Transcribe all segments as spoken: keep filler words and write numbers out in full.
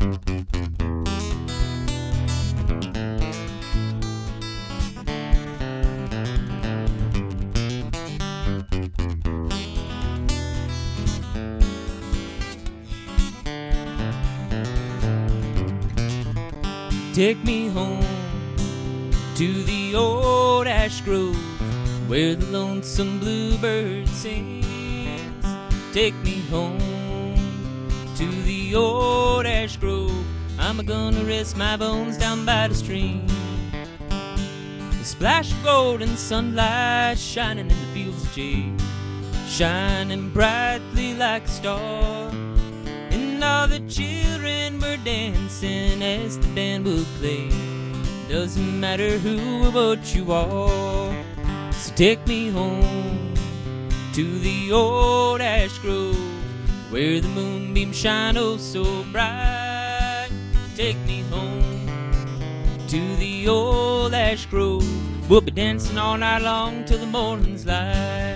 Take me home to the old ash grove where the lonesome bluebird sings. Take me home to the old ash grove. I'm gonna rest my bones down by the stream. The splash of golden sunlight shining in the fields of jade, shining brightly like a star. And all the children were dancing as the band would play. Doesn't matter who or what you are. So take me home to the old ash grove where the moonbeams shine oh so bright. Take me home to the old ash grove. We'll be dancing all night long till the morning's light.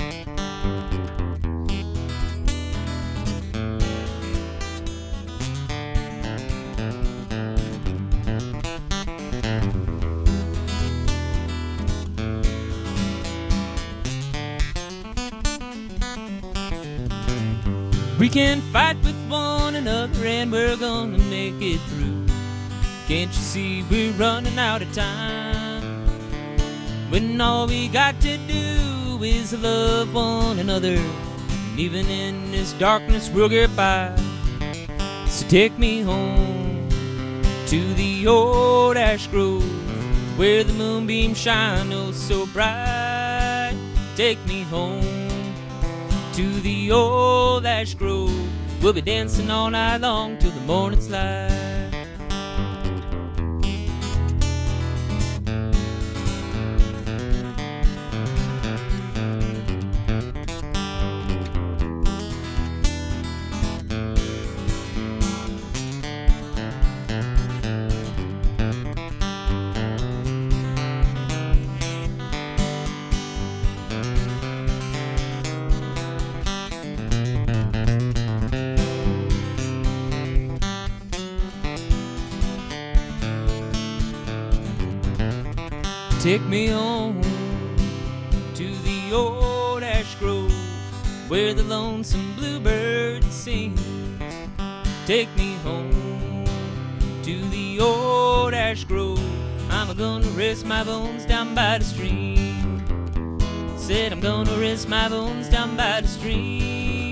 We can fight with one another and we're gonna make it through. Can't you see we're running out of time? When all we got to do is love one another, and even in this darkness we'll get by. So take me home to the old ash grove where the moonbeams shine oh so bright. Take me home to the old ash grove. We'll be dancing all night long till the morning's light. Take me home to the old ash grove where the lonesome bluebird sings. Take me home to the old ash grove. I'm gonna rest my bones down by the stream. Said I'm gonna rest my bones down by the stream.